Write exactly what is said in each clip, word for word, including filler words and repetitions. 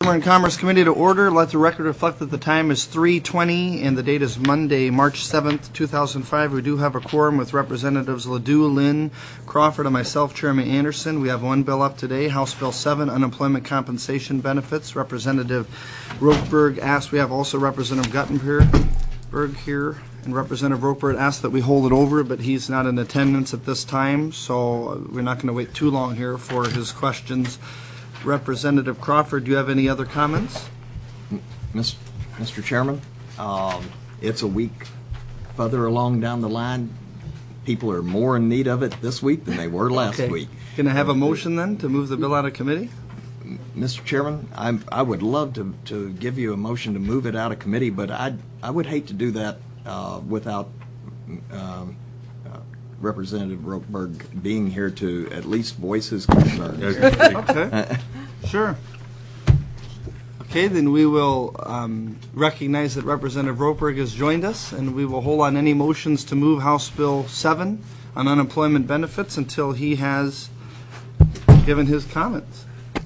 Chamber and Commerce Committee to order. Let the record reflect that the time is three twenty and the date is Monday, March seventh, two thousand five. We do have a quorum with Representatives Ledoux, Lynn, Crawford, and myself, Chairman Anderson. We have one bill up today, House Bill seven, Unemployment Compensation Benefits. Representative Rokeberg asked, we have also Representative Guttenberg here, and Representative Rokeberg asked that we hold it over, but he's not in attendance at this time, so we're not going to wait too long here for his questions. Representative Crawford, do you have any other comments? Mister Chairman, um, it's a week further along down the line. People are more in need of it this week than they were last Okay. week. Can I have a motion then to move the bill out of committee? Mister Chairman, I, I would love to, to give you a motion to move it out of committee, but I I would hate to do that uh, without um, uh, Representative Rokeberg being here to at least voice his concerns. Okay, sure. Okay, then we will um, recognize that Representative Rokeberg has joined us, and we will hold on any motions to move House Bill seven on unemployment benefits until he has given his comments.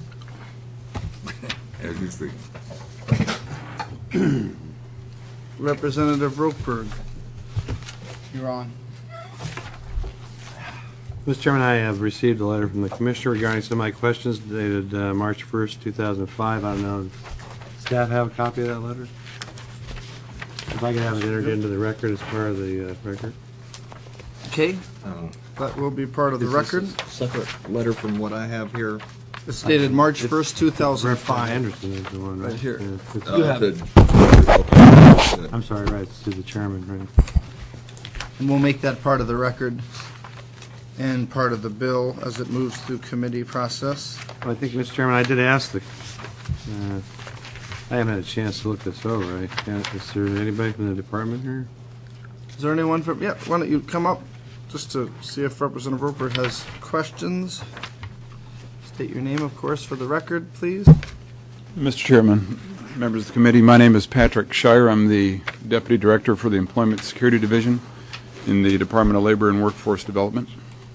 As you speak. Representative Rokeberg. You're on. Mister Chairman, I have received a letter from the Commissioner regarding some of my questions dated uh, March first, two thousand five. I don't know, does staff have a copy of that letter? If I could have it entered into the record as part of the uh, record. Okay, Um, that will be part of the is record. this a separate letter from what I have here. It's dated March first, two thousand five. Anderson is the one, right? Right here. Yeah, it's- Uh, You have it. okay. I'm sorry, right, it's to the chairman, right? And we'll make that part of the record and part of the bill as it moves through committee process. Well, I think, Mister Chairman, I did ask the, uh, I haven't had a chance to look this over. I can't, is there anybody from the department here? Is there anyone from, yeah, why don't you come up just to see if Representative Roper has questions? State your name, of course, for the record, please. Mister Chairman, members of the committee, my name is Patrick Shire. I'm the Deputy Director for the Employment Security Division in the Department of Labor and Workforce Development.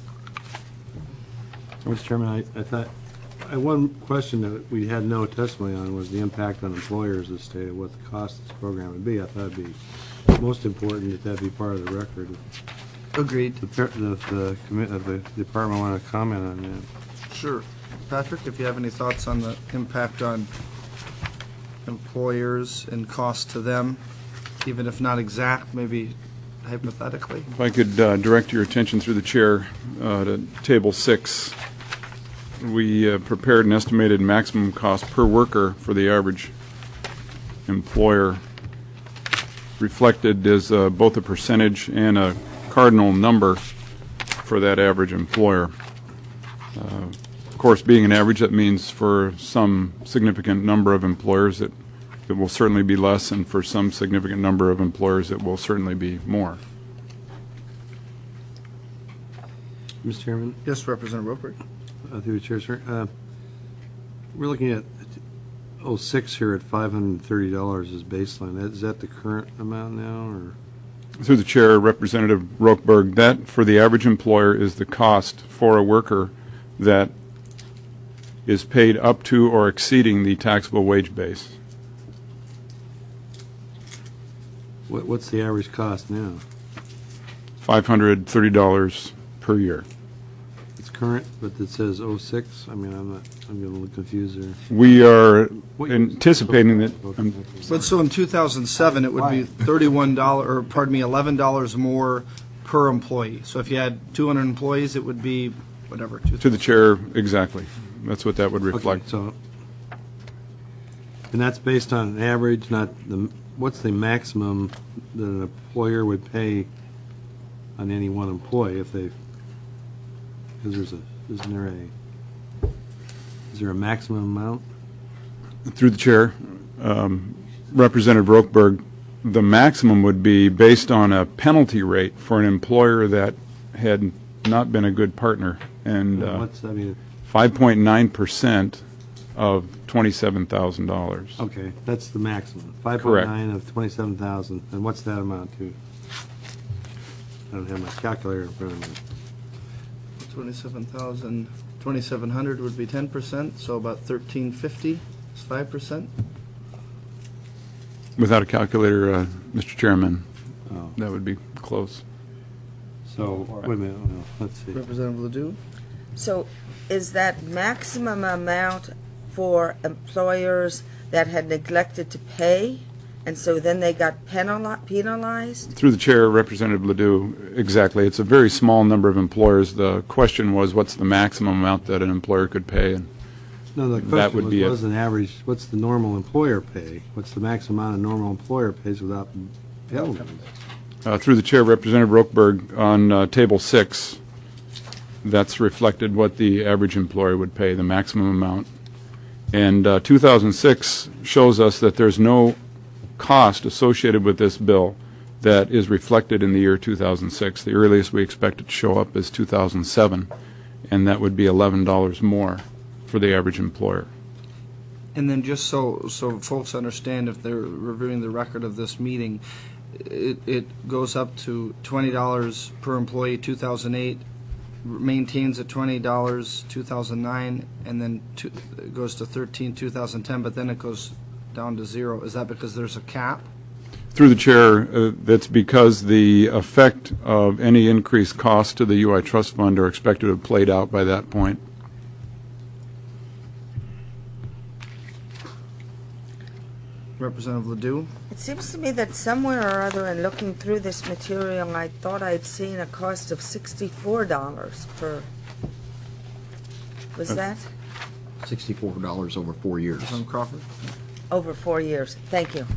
Mister Chairman, I, I thought, I, one question that we had no testimony on was the impact on employers as to what the cost of this program would be. I thought it'd be most important that that be part of the record. Agreed. The, the, the, commi- uh, the department want to comment on that. Sure. Patrick, if you have any thoughts on the impact on employers and cost to them, even if not exact, maybe hypothetically. If I could uh, direct your attention through the chair uh, to Table six. We uh, prepared an estimated maximum cost per worker for the average employer. Reflected is uh, both a percentage and a cardinal number for that average employer. Uh, of course, being an average, that means for some significant number of employers it, it will certainly be less, and for some significant number of employers it will certainly be more. Mister Chairman, Yes, Representative Roper. uh, through the chair, sir. Uh, we're looking at oh six here at five hundred thirty dollars as baseline. Is that the current amount now, or? Through the chair, Representative Rokeberg, that for the average employer is the cost for a worker that is paid up to or exceeding the taxable wage base. What, what's the average cost now? five hundred thirty dollars per year. It's current, but it says oh six. I mean, I'm not, I'm getting a little confused there. We are anticipating that, um, But so in two thousand seven, it would be thirty-one dollars, or pardon me, eleven dollars more per employee. So if you had two hundred employees, it would be whatever. to the chair, exactly. That's what that would Okay, reflect. so, and that's based on an average, not the, what's the maximum that an employer would pay on any one employee if they, because there's a, isn't there a, is there a maximum amount? Through the chair, um, Representative Rokeberg, the maximum would be based on a penalty rate for an employer that had not been a good partner, and uh, What's, I mean, five point nine percent of twenty-seven thousand dollars. okay, that's the maximum. Five point nine of twenty-seven thousand, and what's that amount to? I don't have my calculator in front of me. twenty-seven thousand, twenty-seven hundred would be ten percent, so about thirteen fifty. It's five percent? Without a calculator, uh, Mister Chairman, Oh. that would be close. So, wait a minute, well, let's see. Representative Ledoux? So is that maximum amount for employers that had neglected to pay, and so then they got penali- penalized? Through the chair, Representative Ledoux, exactly. It's a very small number of employers. The question was, what's the maximum amount that an employer could pay? And No, the That question would was, be it. what's an average, what's the normal employer pay? What's the maximum amount a normal employer pays without penalties? Uh, Through the chair, Representative Rokeberg, on uh, Table six, that's reflected what the average employer would pay, the maximum amount. And uh, two thousand six shows us that there's no cost associated with this bill that is reflected in the year two thousand six. The earliest we expect it to show up is two thousand seven, and that would be eleven dollars more for the average employer. And then just so, so folks understand, if they're reviewing the record of this meeting, it, it goes up to twenty dollars per employee, two thousand eight, maintains at twenty dollars, two thousand nine, and then two, it goes to thirteen, two thousand ten, but then it goes down to zero. Is that because there's a cap? Through the chair, uh, that's because the effect of any increased costs to the U I Trust Fund are expected to have played out by that point. Representative Ledoux? It seems to me that somewhere or other in looking through this material, I thought I'd seen a cost of sixty-four dollars per, was that sixty-four dollars over four years. Representative Crawford? over four years? Thank you.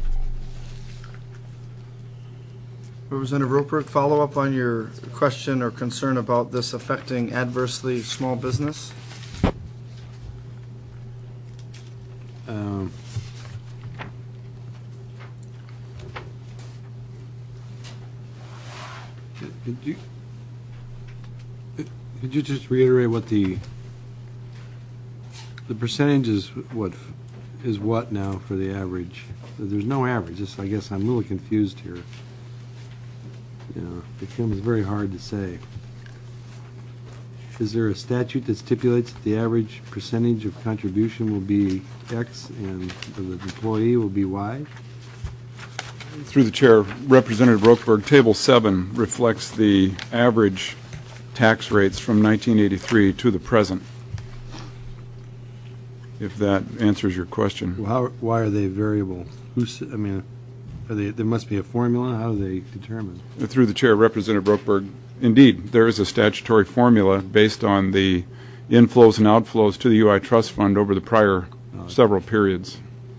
Representative Roper, follow up on your question or concern about this affecting adversely small business? Um, Could you, could you just reiterate what the, the percentage is, what, is what now for the average? There's no average, just, I guess I'm a little confused here. You know, it becomes very hard to say. Is there a statute that stipulates that the average percentage of contribution will be X and for the employee will be Y? Through the chair, Representative Rokeberg, Table seven reflects the average tax rates from nineteen eighty-three to the present, if that answers your question. Well, how, why are they variable? Who's, I mean, are they, there must be a formula, how do they determine? Through the chair, Representative Rokeberg, indeed, there is a statutory formula based on the inflows and outflows to the U I Trust Fund over the prior several periods.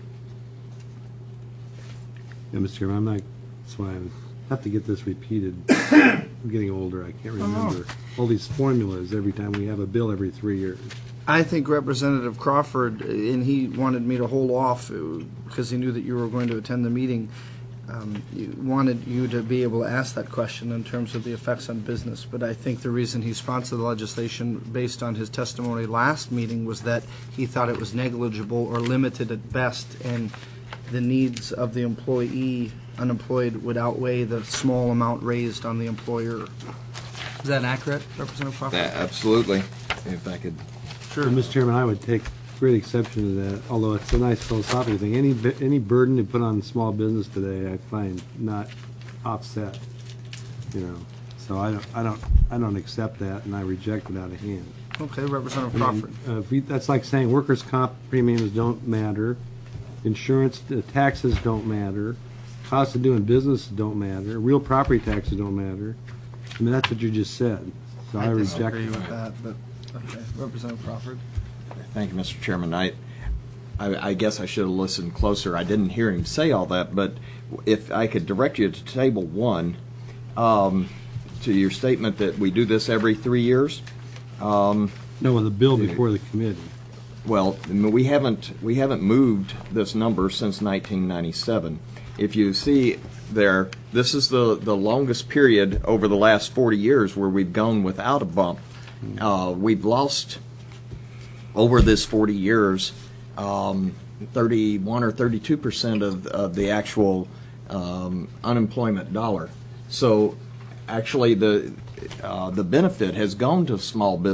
Yeah, Mister Chairman, I'm not, that's why I have to get this repeated. I'm getting older, I can't remember all these formulas every time we have a bill every three years. I think Representative Crawford, and he wanted me to hold off uh, because he knew that you were going to attend the meeting, um, you wanted you to be able to ask that question in terms of the effects on business. But I think the reason he sponsored the legislation based on his testimony last meeting was that he thought it was negligible or limited at best, and the needs of the employee unemployed would outweigh the small amount raised on the employer. Is that accurate, Representative Crawford? That- Absolutely. If I could, Sure. Mister Chairman, I would take great exception to that, although it's a nice philosophical thing. Any, bu- any burden you put on small business today, I find not offset, you know. So I don't, I don't, I don't accept that, and I reject it out of hand. Okay, Representative I mean, Crawford. uh, if we- That's like saying workers' comp premiums don't matter, insurance, uh, taxes don't matter, cost of doing business don't matter, real property taxes don't matter. I mean, that's what you just said, so I I reject disagree that. with that, but, okay. Representative Crawford. thank you, Mister Chairman. I, I, I guess I should have listened closer. I didn't hear him say all that, but if I could direct you to Table one, um, to your statement that we do this every three years. Um, No, with the bill before the committee. Well, I mean, we haven't we haven't moved this number since nineteen ninety-seven. If you see there, this is the, the longest period over the last forty years where we've gone without a bump. Uh, we've lost over this forty years um, thirty-one or thirty-two percent of, of the actual um, unemployment dollar. So actually the uh, the benefit has gone to small business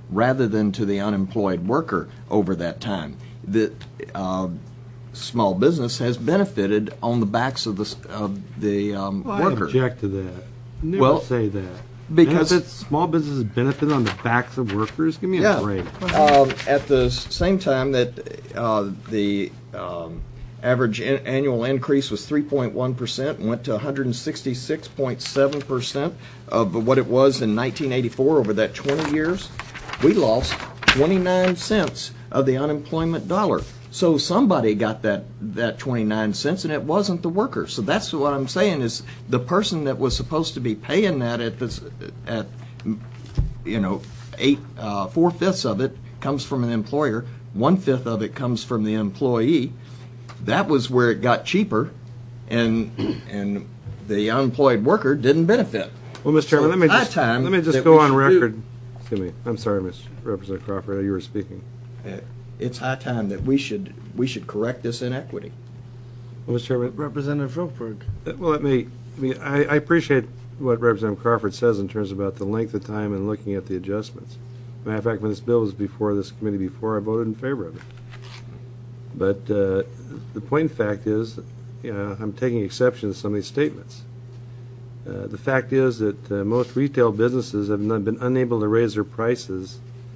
rather than to the unemployed worker over that time. The uh, small business has benefited on the backs of the of the um, Well, worker. I object to that. Never Well, say that. because- Benefits, small businesses benefit on the backs of workers? Give me a Yeah. break. Um, at the s- same time that uh, the um, average in- annual increase was three point one percent and went to one hundred sixty-six point seven percent of what it was in nineteen eighty-four over that twenty years, we lost twenty-nine cents of the unemployment dollar. So somebody got that, that twenty-nine cents, and it wasn't the worker. So that's what I'm saying is the person that was supposed to be paying that at this, at, you know, eight, uh, four-fifths of it comes from an employer, one-fifth of it comes from the employee. That was where it got cheaper, and and the unemployed worker didn't benefit. Well, Mister Chairman, So let me high just, time let me just that go we on should record. Excuse me. I'm sorry, Mister Representative Crawford, you were speaking. Uh, It's high time that we should we should correct this inequity. Well, Mister Chairman, Representative Ropeberg. Uh, Well, let me, I mean, I, I appreciate what Representative Crawford says in terms about the length of time and looking at the adjustments. Matter of fact, when this bill was before this committee before, I voted in favor of it. But uh, the point in fact is, you know, I'm taking exception to some of these statements. Uh, the fact is that uh, most retail businesses have not been unable to raise their prices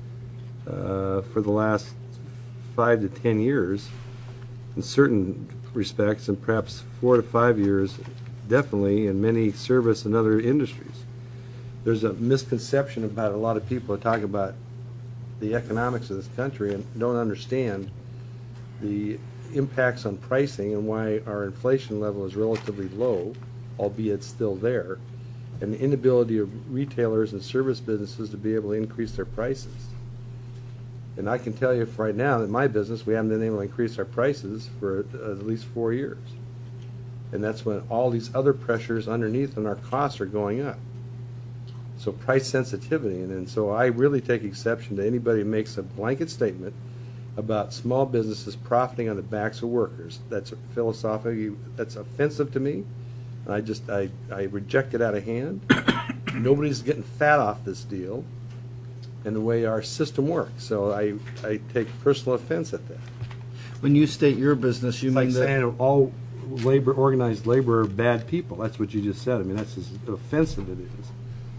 uh, for the last five to ten years in certain respects, and perhaps four to five years definitely in many service and other industries. There's a misconception about a lot of people who talk about the economics of this country and don't understand the impacts on pricing and why our inflation level is relatively low, albeit still there, and the inability of retailers and service businesses to be able to increase their prices. And I can tell you right now that in my business, we haven't been able to increase our prices for at least four years. And that's when all these other pressures underneath and our costs are going up. So price sensitivity, and, and so I really take exception to anybody who makes a blanket statement about small businesses profiting on the backs of workers. That's philosophically, that's offensive to me, and I just, I, I reject it out of hand. Nobody's getting fat off this deal and the way our system works. So I, I take personal offense at that. When you state your business, you It's mean like that saying all labor, organized labor are bad people. That's what you just said. I mean, that's as offensive it is.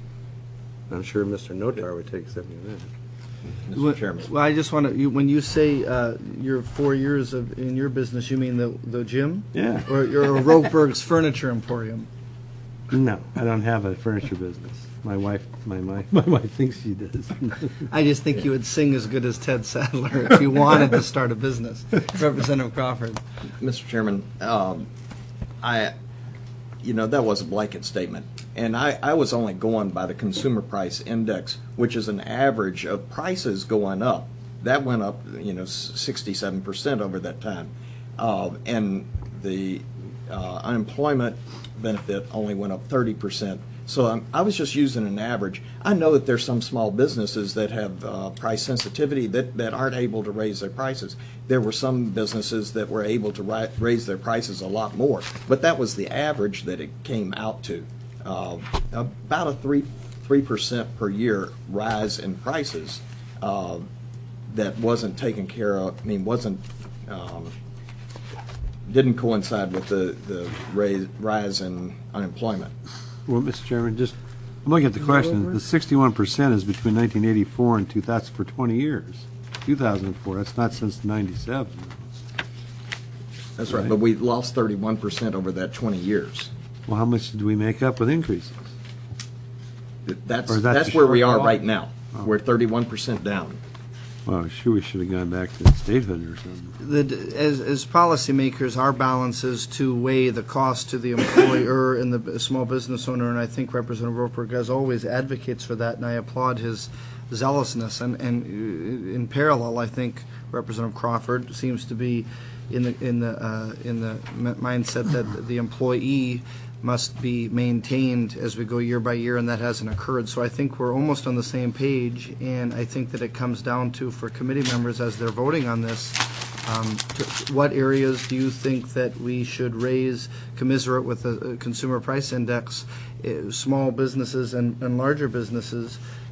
I'm sure Mister Notar would take exception to that. Mister Well, Chairman. well, I just want to. You, when you say uh, your four years of in your business, you mean the the gym, Yeah. or your Ropeberg's Furniture Emporium? No, I don't have a furniture business. My wife, my my, my wife thinks she does. I just think you would sing as good as Ted Sadler if you wanted to start a business. Representative Crawford. Mister Chairman, um, I, you know, that was a blanket statement. And I, I was only going by the Consumer Price Index, which is an average of prices going up. That went up, you know, sixty-seven percent over that time. Uh, and the uh, unemployment benefit only went up thirty percent. So um, I was just using an average. I know that there's some small businesses that have uh, price sensitivity that, that aren't able to raise their prices. There were some businesses that were able to ri- raise their prices a lot more, but that was the average that it came out to. Uh, about a three three percent per year rise in prices uh, that wasn't taken care of. I mean, wasn't um, didn't coincide with the the raise, rise in unemployment. Well, Mister Chairman, just I'm looking at the question. The sixty-one percent is between nineteen eighty-four and two thousand for twenty years. two thousand four. That's not since ninety-seven. That's right. But we lost thirty-one percent over that twenty years. Well, how much did we make up with increases? That's Or is that that's the where we are shortfall? right now. We're thirty-one percent down. Well, sure, we should have gone back to statehood or something. The, as, as policymakers, our balance is to weigh the cost to the employer and the small business owner, and I think Representative Roper, as always, advocates for that, and I applaud his zealousness. And, and in parallel, I think Representative Crawford seems to be in the in the uh, in the mindset that the employee must be maintained as we go year by year, and that hasn't occurred. So I think we're almost on the same page, and I think that it comes down to, for committee members as they're voting on this, um, to, what areas do you think that we should raise commensurate with the uh, consumer price index, uh, small businesses and, and larger businesses,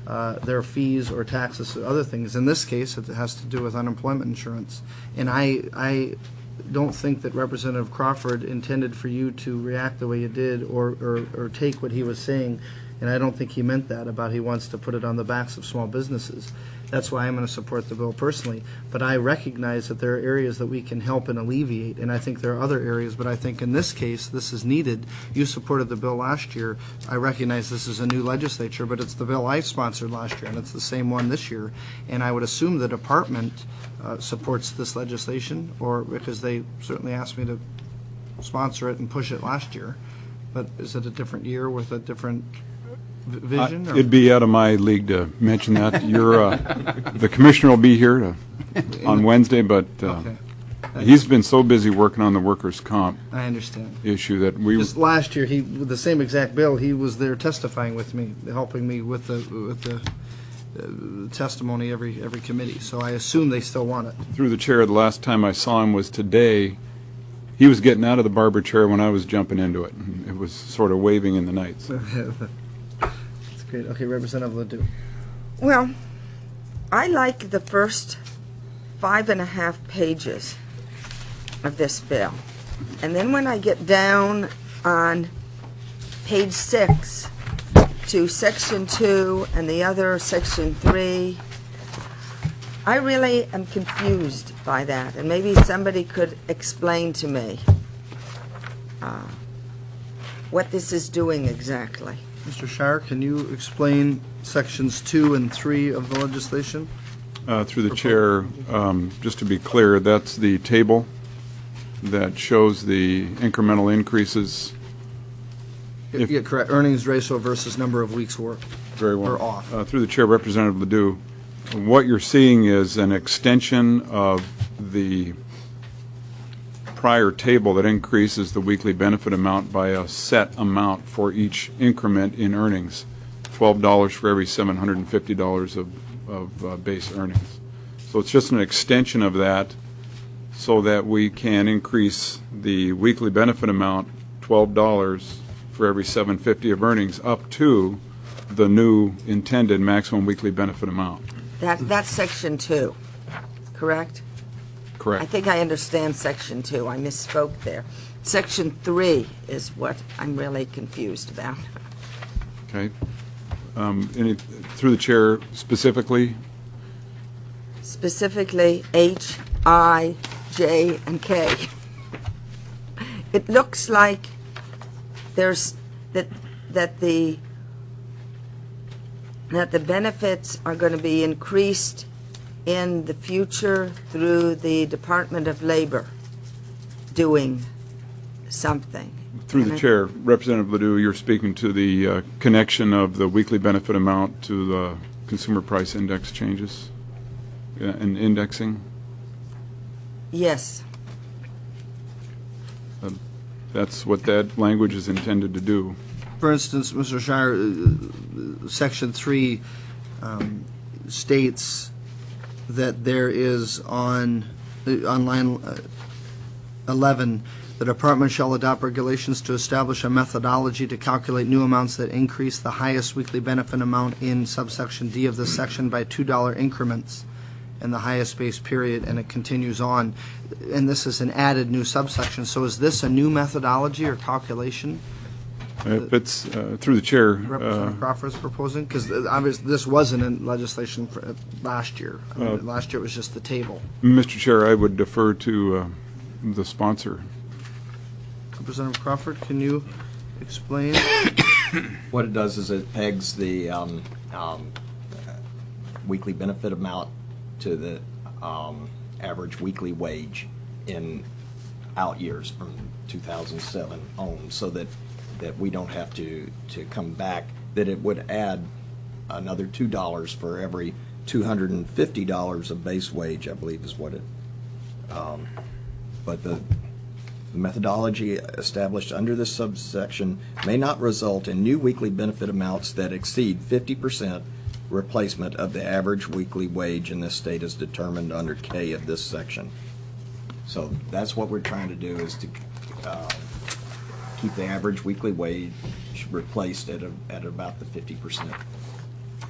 uh, their fees or taxes or other things. In this case, it has to do with unemployment insurance. And I, I don't think that Representative Crawford intended for you to react the way you did or, or, or take what he was saying. And I don't think he meant that about he wants to put it on the backs of small businesses. That's why I'm going to support the bill personally. But I recognize that there are areas that we can help and alleviate, and I think there are other areas, but I think in this case, this is needed. You supported the bill last year. I recognize this is a new legislature, but it's the bill I sponsored last year, and it's the same one this year. And I would assume the department uh, supports this legislation, or because they certainly asked me to sponsor it and push it last year. But is it a different year with a different v- vision? Uh, or? It'd be out of my league to mention that. You're, uh, the commissioner will be here to, on Wednesday, but uh, Okay. he's been so busy working on the workers' comp I understand. issue that we, Just last year, he with the same exact bill, he was there testifying with me, helping me with the with the uh, testimony every every committee. So I assume they still want it. through the chair, the last time I saw him was today. He was getting out of the barber chair when I was jumping into it. And it was sort of waving in the night. So. That's great. Okay, Representative Ledoux. Well, I like the first five and a half pages of this bill. And then when I get down on page six to section two and the other section three, I really am confused by that. And maybe somebody could explain to me uh, what this is doing exactly. Mister Shire, can you explain sections two and three of the legislation? Uh, through the chair, um, just to be clear, that's the table that shows the incremental increases. If- yeah, correct. Earnings ratio versus number of weeks worked. Very well. Or off. Uh, through the chair, Representative Ledoux, what you're seeing is an extension of the prior table that increases the weekly benefit amount by a set amount for each increment in earnings, twelve dollars for every seven hundred fifty dollars of, of uh, base earnings. So it's just an extension of that so that we can increase the weekly benefit amount, twelve dollars for every seven hundred fifty of earnings, up to the new intended maximum weekly benefit amount. That That's section two, correct? Correct. I think I understand section two. I misspoke there. Section three is what I'm really confused about. Okay. Um, any, through the chair specifically, Specifically H, I, J, and K. It looks like there's that that the that the benefits are going to be increased in the future through the Department of Labor doing something. through And the I- chair, Representative Ledoux, you're speaking to the uh, connection of the weekly benefit amount to the consumer price index changes uh, and indexing. Yes. That's what that language is intended to do. For instance, Mister Shire, uh, Section three um, states that there is on, uh, on line uh, eleven, the department shall adopt regulations to establish a methodology to calculate new amounts that increase the highest weekly benefit amount in subsection D of this section by two dollar increments in the highest base period, and it continues on. And this is an added new subsection. So is this a new methodology or calculation? If it's, uh, through the chair, uh, Representative Crawford's proposing? Because obviously, this wasn't in legislation for, uh, last year. I mean, Uh, last year it was just the table. Mister Chair, I would defer to uh, the sponsor. Representative Crawford, can you explain? What it does is it pegs the um, um, uh, weekly benefit amount to the um, average weekly wage in out years from two thousand seven on, so that, that we don't have to, to come back, that it would add another two dollars for every two hundred fifty dollars of base wage, I believe is what it, um, but the The methodology established under this subsection may not result in new weekly benefit amounts that exceed fifty percent replacement of the average weekly wage in this state as determined under K of this section. So that's what we're trying to do, is to uh, keep the average weekly wage replaced at, a, at about the fifty percent uh,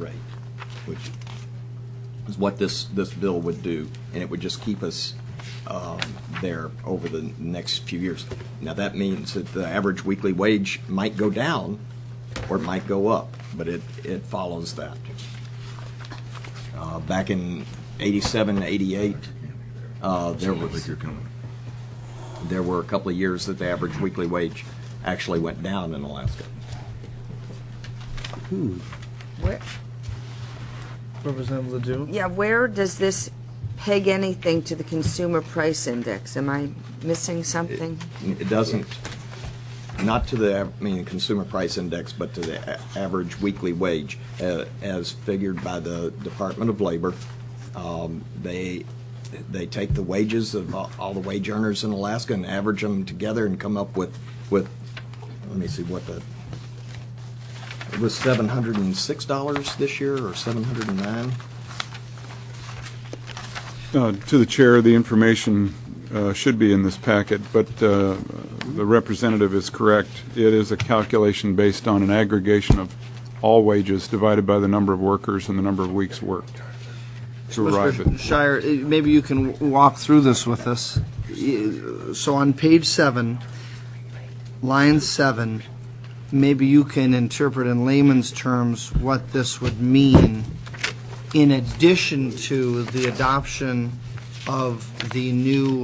rate, which is what this, this bill would do, and it would just keep us um, there over the next few years. Now, that means that the average weekly wage might go down or it might go up, but it, it follows that. Uh, back in eighty-seven, eighty-eight, uh, there I think was you're coming. there were a couple of years that the average weekly wage actually went down in Alaska. Where, Representative Ledoux? yeah, where does this peg anything to the consumer price index? Am I missing something? It doesn't, not to the, I mean, consumer price index, but to the a- average weekly wage, uh, as figured by the Department of Labor. Um, they they take the wages of all, all the wage earners in Alaska and average them together and come up with with. Let me see what the. It was seven hundred and six dollars this year, or seven hundred and nine. Uh, To the chair, the information uh, should be in this packet, but uh, the representative is correct. It is a calculation based on an aggregation of all wages divided by the number of workers and the number of weeks worked to arrive Mister at. Shire, eh, maybe you can w- walk through this with us. Eh, So on page seven, line seven, maybe you can interpret in layman's terms what this would mean in addition to the adoption of the new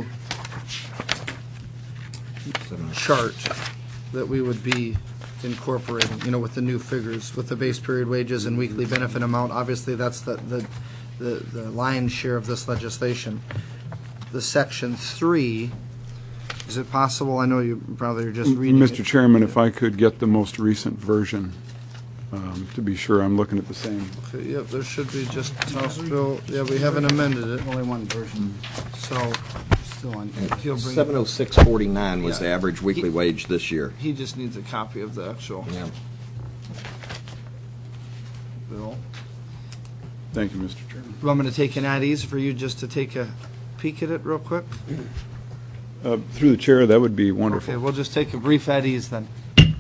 chart that we would be incorporating, you know, with the new figures, with the base period wages and weekly benefit amount. Obviously, that's the, the, the, the lion's share of this legislation. The section three, is it possible, I know you probably are just reading Mister it. Chairman, if I could get the most recent version, um, to be sure I'm looking at the same. Okay, Yep, there should be just House Bill, yeah, we haven't amended it, Only one version, so still on. he'll bring, Seven oh six forty-nine was the Yeah. average weekly wage this year. he just needs a copy of the actual Yeah. bill. Thank you, Mister Chairman. You want me to take an at ease for you just to take a peek at it real quick? Uh, Through the chair, that would be Okay, wonderful. we'll just take a brief at ease then.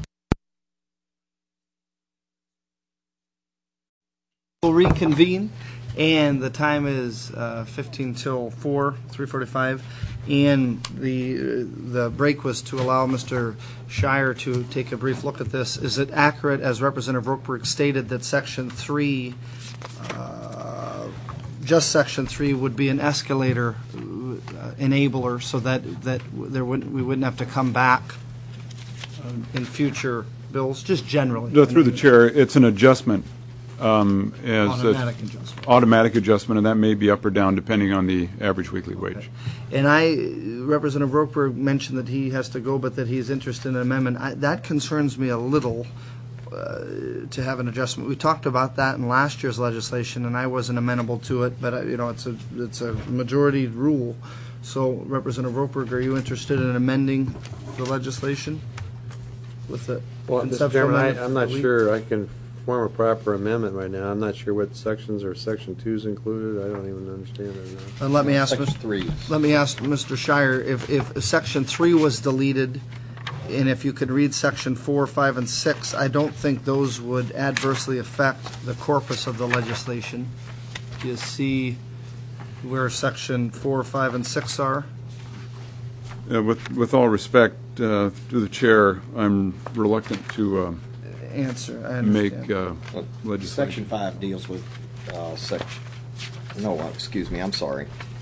We'll reconvene, and the time is uh, fifteen till four, three forty-five, and the, uh, the break was to allow Mister Shire to take a brief look at this. Is it accurate, as Representative Rokeberg stated, that Section three, uh, just Section three would be an escalator uh, enabler so that, that there wouldn't, we wouldn't have to come back uh, in future bills, just generally? No, Through the chair, it's an adjustment. um, as a- Automatic adjustment. Automatic adjustment, and that may be up or down depending on the average weekly wage. And I, Representative Rokeberg mentioned that he has to go, but that he's interested in an amendment. I, that concerns me a little, uh, to have an adjustment. We talked about that in last year's legislation, and I wasn't amenable to it, but, uh, you know, it's a, it's a majority rule. So, Representative Rokeberg, are you interested in amending the legislation with the Well, Mister conceptual Chairman, I, amendment? I'm not that we- sure I can form a proper amendment right now. I'm not sure what sections or section two's included. I don't even understand it now. And let me ask, Section Mis- three. let me ask Mister Shire, if, if section three was deleted, and if you could read section four, five, and six, I don't think those would adversely affect the corpus of the legislation. Do you see where section four, five, and six are? Uh, With, with all respect uh, to the chair, I'm reluctant to uh, Answer, I make understand. uh, Section legislation. five deals with, uh, section, no, uh, excuse me, I'm sorry.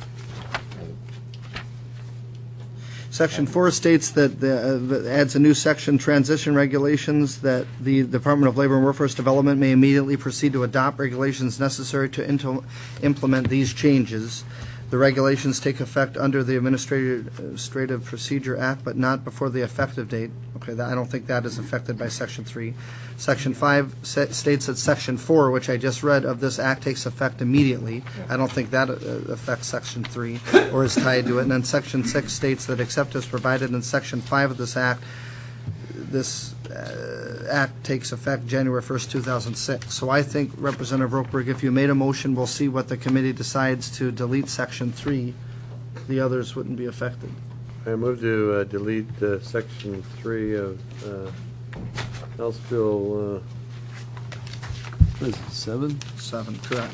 Section four states that the, uh, that adds a new section, transition regulations, that the Department of Labor and Workforce Development may immediately proceed to adopt regulations necessary to into- implement these changes. The regulations take effect under the Administrative Administrative Procedure Act, but not before the effective date. Okay, that, I don't think that is affected by Section three. Section five sa- states that Section four, which I just read of this act, takes effect immediately. I don't think that uh, affects Section three or is tied to it. And then Section six states that except as provided in Section five of this act, this uh, act takes effect January first, two thousand six. So I think, Representative Rokeberg, if you made a motion, we'll see what the committee decides to delete Section three. The others wouldn't be affected. I move to uh, delete uh, section three of uh, House Bill uh, What is it, seven? Seven, correct.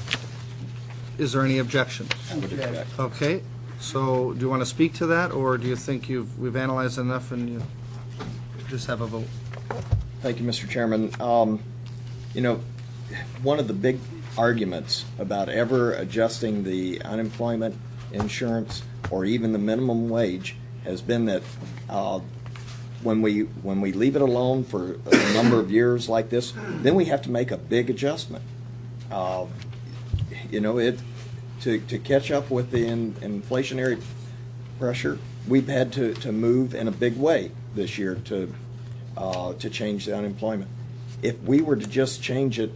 Is there any objection? I would object. Okay, so do you want to speak to that, or do you think you've, we've analyzed enough and you just have a vote? Thank you, Mister Chairman. Um, you know, one of the big arguments about ever adjusting the unemployment insurance or even the minimum wage has been that uh, when we when we leave it alone for a number of years like this, then we have to make a big adjustment. Uh, you know, it to to catch up with the in, inflationary pressure, we've had to, to move in a big way this year to uh, to change the unemployment. If we were to just change it,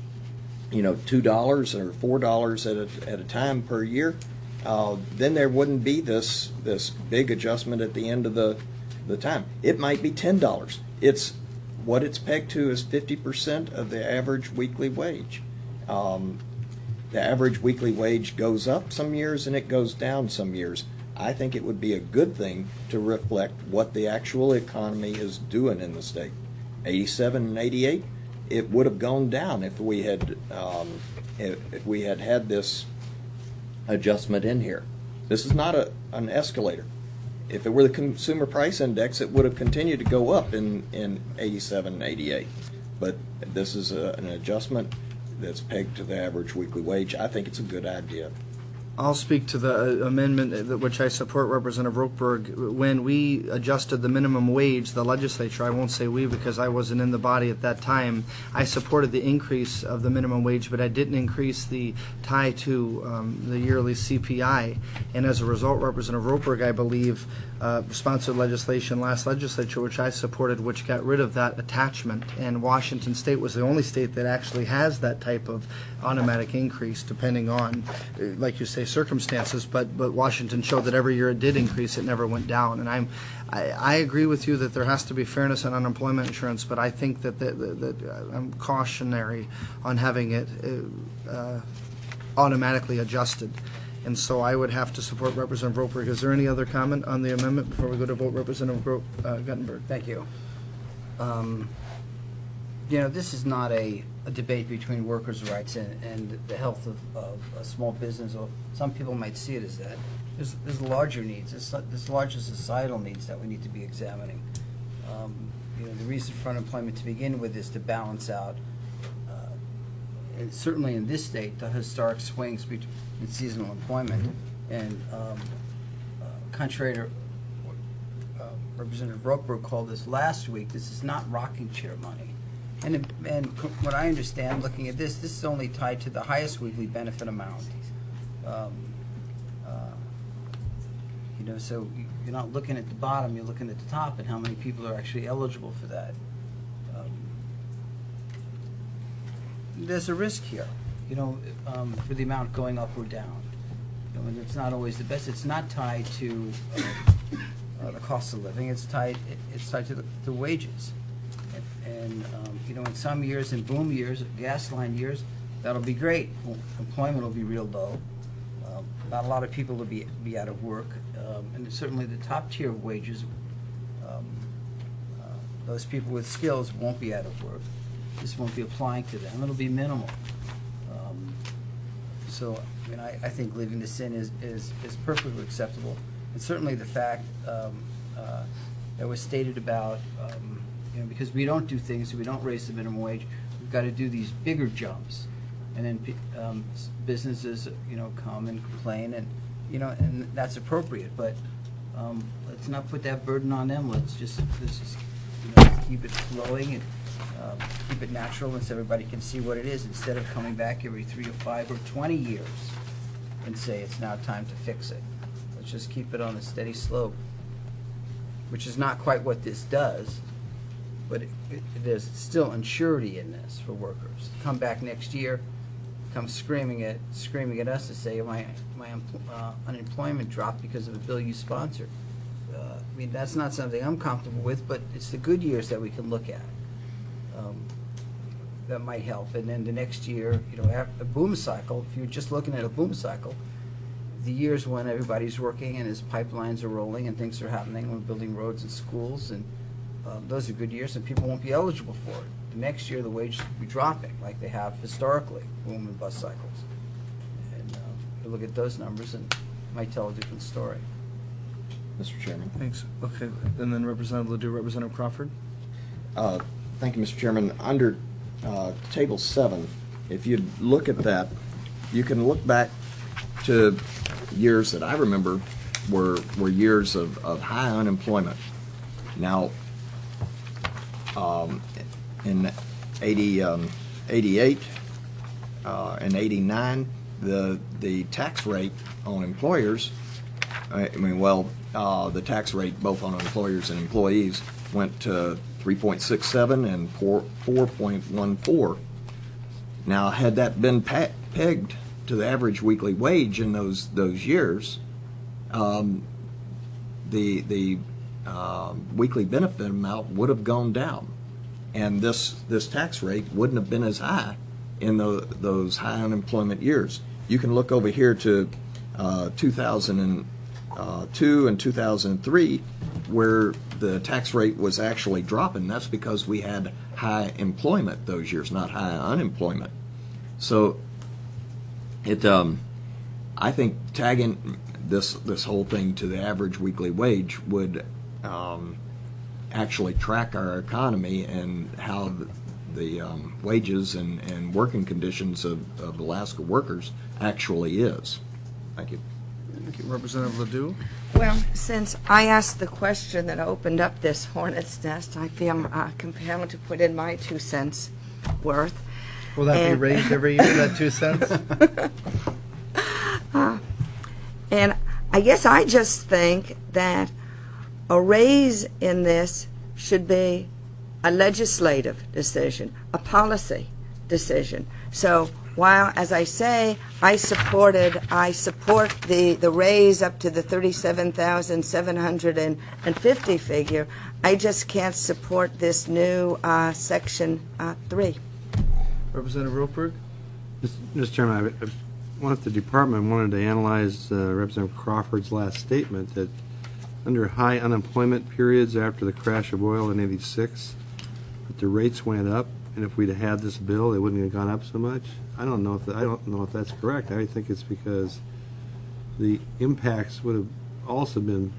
you know, two dollars or four dollars at a at a time per year, uh, then there wouldn't be this this big adjustment at the end of the the time. It might be ten dollars. It's what it's pegged to is fifty percent of the average weekly wage. Um, the average weekly wage goes up some years and it goes down some years. I think it would be a good thing to reflect what the actual economy is doing in the state. eighty-seven and eighty-eight, it would have gone down if we had um, if, if we had had this adjustment in here. This is not a an escalator. If it were the consumer price index, it would have continued to go up in, in eighty-seven and eighty-eight. But this is a, an adjustment that's pegged to the average weekly wage. I think it's a good idea. I'll speak to the uh, amendment uh, which I support, Representative Rokeberg. When we adjusted the minimum wage, the legislature, I won't say we because I wasn't in the body at that time, I supported the increase of the minimum wage, but I didn't increase the tie to um, the yearly C P I. And as a result, Representative Rokeberg, I believe, uh, sponsored legislation last legislature, which I supported, which got rid of that attachment. And Washington State was the only state that actually has that type of automatic increase, depending on, uh, like you say, circumstances, but but Washington showed that every year it did increase, it never went down. And I'm I, I agree with you that there has to be fairness on unemployment insurance, but I think that that, that, that uh, I'm cautionary on having it uh, uh, automatically adjusted. And so I would have to support Representative Roper. Is there any other comment on the amendment before we go to vote? Representative Gro- uh, Guttenberg. Thank you. Um, you know, this is not a, a debate between workers' rights and, and the health of, of a small business, or some people might see it as that. There's, there's larger needs. There's, there's larger societal needs that we need to be examining. Um, you know, the reason for unemployment to begin with is to balance out, uh, and certainly in this state, the historic swings between seasonal employment. And um, uh, contrary to what uh, Representative Rokeberg called this last week, this is not rocking chair money. And, it, and what I understand, looking at this, this is only tied to the highest weekly benefit amount. Um, uh, you know, so you're not looking at the bottom, you're looking at the top and how many people are actually eligible for that. Um, there's a risk here, you know, um, for the amount going up or down. You know, and it's not always the best. It's not tied to uh, uh, the cost of living. It's tied. It, it's tied to the, the wages. And, and um, you know, in some years, in boom years, gas line years, that'll be great. Employment will be real low. Um, not a lot of people will be be out of work, um, and certainly the top tier of wages. Um, uh, those people with skills won't be out of work. This won't be applying to them. It'll be minimal. Um, so, I mean, I, I think leaving this in is, is, is perfectly acceptable. And certainly the fact um, uh, that was stated about, um, you know, because we don't do things, we don't raise the minimum wage, we've got to do these bigger jumps. And then um, businesses, you know, come and complain, and, you know, and that's appropriate. But um, let's not put that burden on them. Let's just, let's just you know, keep it flowing and Um, keep it natural, and so everybody can see what it is, instead of coming back every three or five or twenty years and say it's now time to fix it. Let's just keep it on a steady slope, which is not quite what this does, but it, it, there's still unsurety in this for workers. Come back next year, come screaming at screaming at us to say my my uh, unemployment dropped because of a bill you sponsored. Uh, I mean, that's not something I'm comfortable with, but it's the good years that we can look at. Um, that might help. And then the next year, you know, after a boom cycle, if you're just looking at a boom cycle, the years when everybody's working and his pipelines are rolling and things are happening, we're building roads and schools, and um, those are good years, and people won't be eligible for it. the next year the wages will be dropping, like they have historically, boom and bust cycles. And uh, you look at those numbers and it might tell a different story. Mister Chairman. Thanks. Okay, and then Representative Ledoux, Representative Crawford. Uh, Thank you, Mister Chairman. Under uh, Table seven, if you look at that, you can look back to years that I remember were were years of, of high unemployment. Now, um, in eighty, um, eighty-eight uh, and eighty-nine, the the tax rate on employers, I mean, well, uh, the tax rate both on employers and employees went to three point six seven and four point one four. Now, had that been pe- pegged to the average weekly wage in those those years, um, the the uh, weekly benefit amount would have gone down, and this this tax rate wouldn't have been as high in the, those high unemployment years. You can look over here to uh, two thousand two and two thousand three, where the tax rate was actually dropping. That's because we had high employment those years, not high unemployment. So, it, um, I think tagging this this whole thing to the average weekly wage would um, actually track our economy and how the, the um, wages and, and working conditions of, of Alaska workers actually is. Thank you. Thank you. Representative Ledoux. Well, since I asked the question that opened up this hornet's nest, I feel uh, compelled to put in my two cents worth. Will that And- be raised every year, that two cents? uh, and I guess I just think that a raise in this should be a legislative decision, a policy decision. So while, as I say, I supported, I support the, the raise up to the thirty-seven thousand seven hundred fifty figure, I just can't support this new uh, Section uh, three. Representative Ropeberg. Mister Chairman, I, I wanted the department wanted to analyze uh, Representative Crawford's last statement that under high unemployment periods after the crash of oil in eighty-six, that the rates went up, and if we'd had this bill, they wouldn't have gone up so much. I don't know if the, I don't know if that's correct. I think it's because the impacts would have also been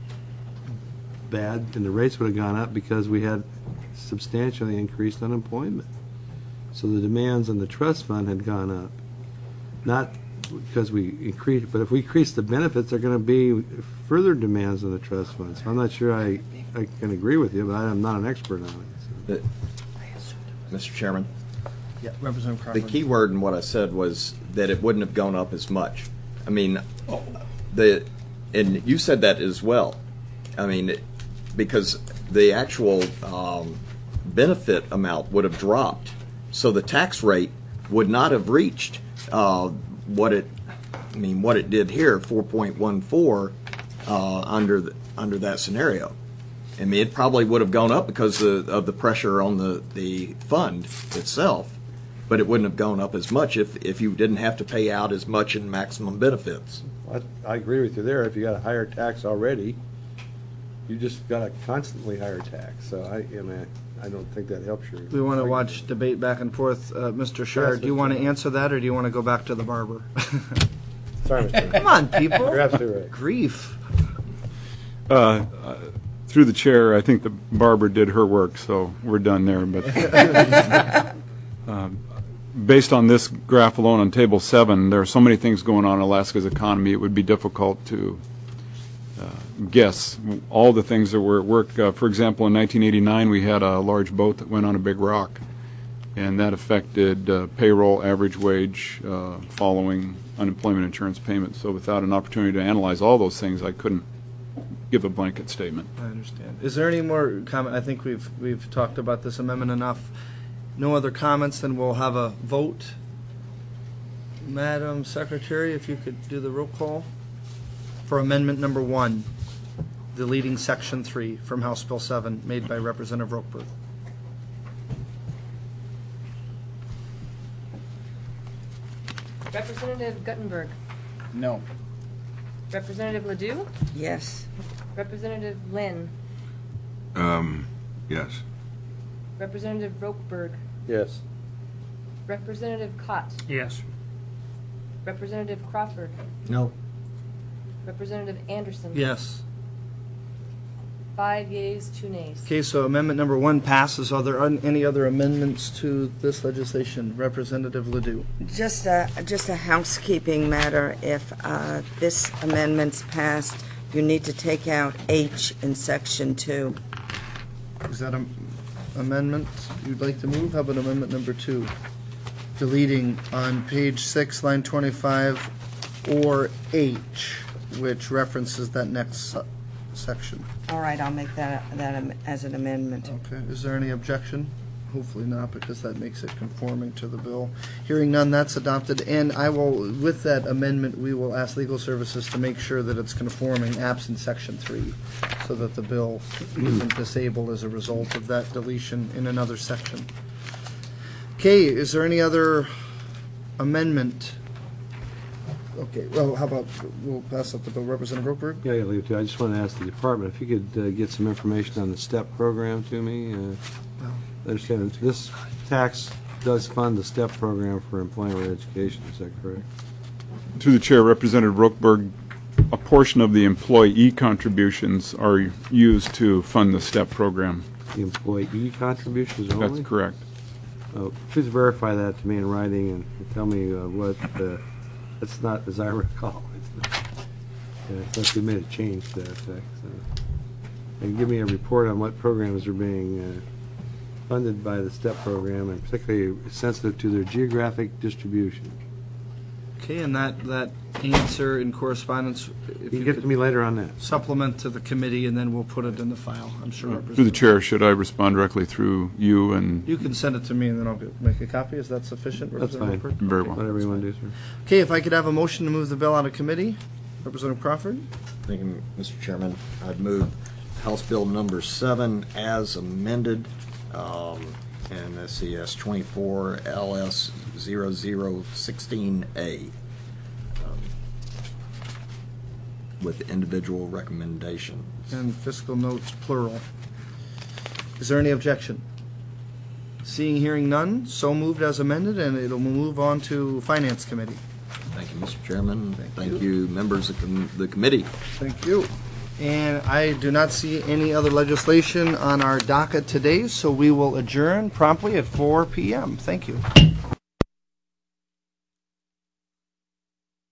bad, and the rates would have gone up because we had substantially increased unemployment. So the demands on the trust fund had gone up, not because we increased, but if we increase the benefits, there are going to be further demands on the trust fund. So I'm not sure I, I can agree with you, but I'm not an expert on it. But, Mister Chairman, Yeah, Representative the Crawford. key word in what I said was that it wouldn't have gone up as much. I mean, the and you said that as well. I mean, because the actual um, benefit amount would have dropped, so the tax rate would not have reached uh, what it. I mean, what it did here, four point one four, uh, under the, under that scenario. I mean, it probably would have gone up because of, of the pressure on the, the fund itself, but it wouldn't have gone up as much if, if you didn't have to pay out as much in maximum benefits. I, I agree with you there. If you got a higher tax already, you just got a constantly higher tax. So I, I mean, I don't think that helps you. We want to watch debate back and forth. Uh, Mister Shire, Yes, do you Mister want to Chairman. answer that, or do you want to go back to the barber? Sorry, Mister Come on, people. You're absolutely right. Grief. Uh, uh, Through the chair, I think the barber did her work, so we're done there. But um, based on this graph alone on Table seven, there are so many things going on in Alaska's economy, it would be difficult to uh, guess all the things that were at work. Uh, for example, in nineteen eighty-nine, we had a large boat that went on a big rock, and that affected uh, payroll, average wage, uh, following unemployment insurance payments. So without an opportunity to analyze all those things, I couldn't give a blanket statement. I understand. Is there any more comment? I think we've we've talked about this amendment enough. No other comments, then we'll have a vote. Madam Secretary, if you could do the roll call for amendment number one, deleting section three from House Bill seven, made by Representative Ropeberg. Representative Guttenberg. No. Representative Ledoux. Yes. Representative Lynn. Um, yes. Representative Rokeberg. Yes. Representative Cott. Yes. Representative Crawford. No. Representative Anderson. Yes. Five yeas, two nays. Okay, so amendment number one passes. Are there un- any other amendments to this legislation? Representative Ledoux. Just a, just a housekeeping matter. If uh, this amendment's passed, you need to take out H in section two. Is that an amendment you'd like to move? How about amendment number two? Deleting on page six, line twenty-five, or H, which references that next su- section. All right, I'll make that, that am- as an amendment. Okay, is there any objection? Hopefully not, because that makes it conforming to the bill. Hearing none, that's adopted, and I will, with that amendment, we will ask legal services to make sure that it's conforming absent section three, so that the bill isn't disabled as a result of that deletion in another section. Okay, is there any other amendment? Okay, well, how about, we'll pass up the bill. Representative Rokeberg? Yeah, yeah, leave it to. I just want to ask the department if you could uh, get some information on the STEP program to me. Uh, I understand that this tax does fund the STEP program for employment education. Is that correct? To the chair, Representative Rokeberg, a portion of the employee contributions are used to fund the STEP program. The employee contributions only? That's correct. Oh, please verify that to me in writing and tell me uh, what, uh, it's not, as I recall, it's not, yeah, unless we made a change to that effect. So. And give me a report on what programs are being uh, funded by the STEP program, and particularly sensitive to their geographic distribution. Okay, and that, that answer in correspondence, if You can you get to could me later on that. supplement to the committee, and then we'll put it in the file, I'm sure. Through the Representative- chair, should I respond directly through you and You can send it to me, and then I'll get- make a copy. Is that sufficient? That's Representative fine. Rokeberg? very well? Whatever you want to do, sir. Okay, if I could have a motion to move the bill out of committee. Representative Crawford? Thank you, Mister Chairman. I'd move House Bill number seven as amended, um, and S C S twenty-four L S zero zero sixteen A, um, with individual recommendation. And fiscal notes, plural. Is there any objection? Seeing, hearing none, so moved as amended, and it'll move on to Finance Committee. Thank you, Mister Chairman. Thank Thank you. you, members of com- the committee. Thank you. And I do not see any other legislation on our docket today, so we will adjourn promptly at four p.m. Thank you.